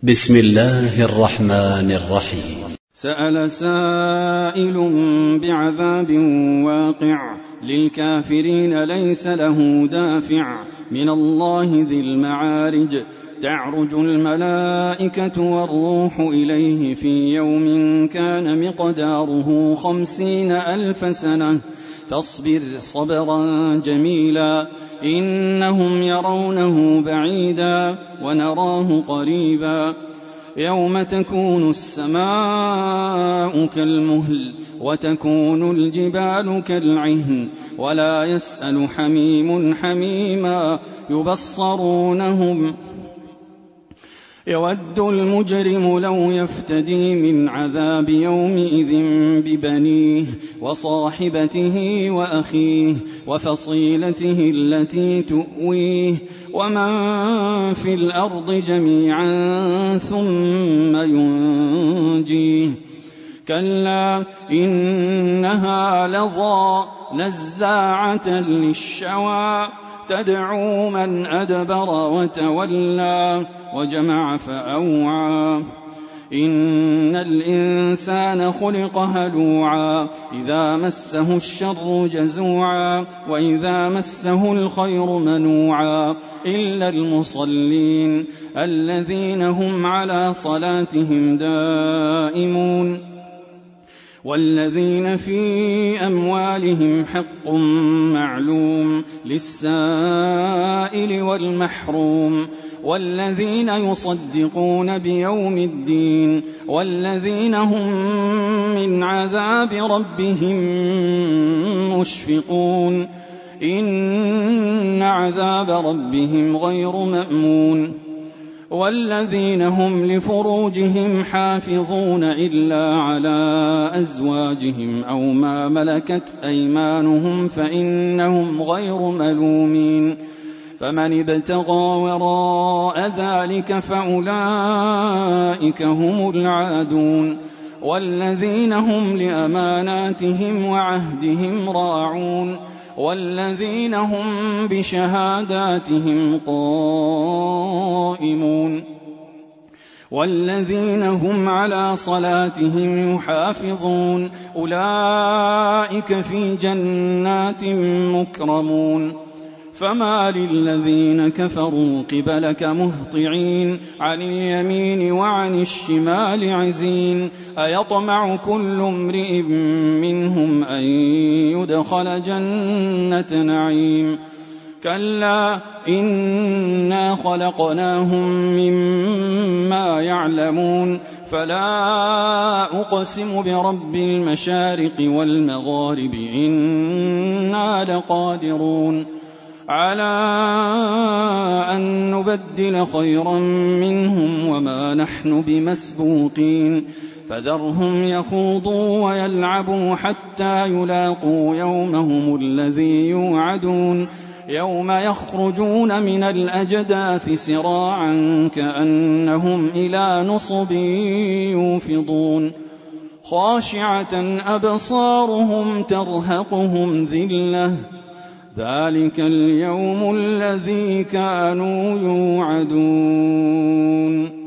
بسم الله الرحمن الرحيم. سأل سائل بعذاب واقع للكافرين ليس له دافع من الله ذي المعارج تعرج الملائكة والروح إليه في يوم كان مقداره 50,000 سنة فاصبر صبرا جميلا إنهم يرونه بعيدا ونراه قريبا يوم تكون السماء كالمهل وتكون الجبال كالعهن ولا يسأل حميم حميما يبصرونهم يود المجرم لو يفتدي من عذاب يومئذ ببنيه وصاحبته وأخيه وفصيلته التي تؤويه ومن في الأرض جميعا ثم ينجيه كلا إنها لظى نزاعة للشوى تدعو من أدبر وتولى وجمع فأوعى إن الإنسان خلق هلوعا إذا مسه الشر جزوعا وإذا مسه الخير منوعا إلا المصلين الذين هم على صلاتهم دائمون والذين في أموالهم حق معلوم للسائل والمحروم والذين يصدقون بيوم الدين والذين هم من عذاب ربهم مشفقون إن عذاب ربهم غير مأمون والذين هم لفروجهم حافظون إلا على أزواجهم أو ما ملكت أيمانهم فإنهم غير ملومين فمن ابتغى وراء ذلك فأولئك هم العادون والذين هم لأماناتهم وعهدهم راعون والذين هم بشهاداتهم قائمون والذين هم على صلاتهم يحافظون أولئك في جنات مكرمون فما للذين كفروا قبلك مهطعين عن اليمين وعن الشمال عزين أيطمع كل امرئ منهم أن يدخل جنة نعيم كلا إنا خلقناهم مما يعلمون فلا أقسم برب المشارق والمغارب إنا لقادرون على أن نبدل خيرا منهم وما نحن بمسبوقين فذرهم يخوضوا ويلعبوا حتى يلاقوا يومهم الذي يوعدون يوم يخرجون من الأجداث سراعا كأنهم إلى نصب يوفضون خاشعة أبصارهم ترهقهم ذلة ذلك اليوم الذي كانوا يوعدون.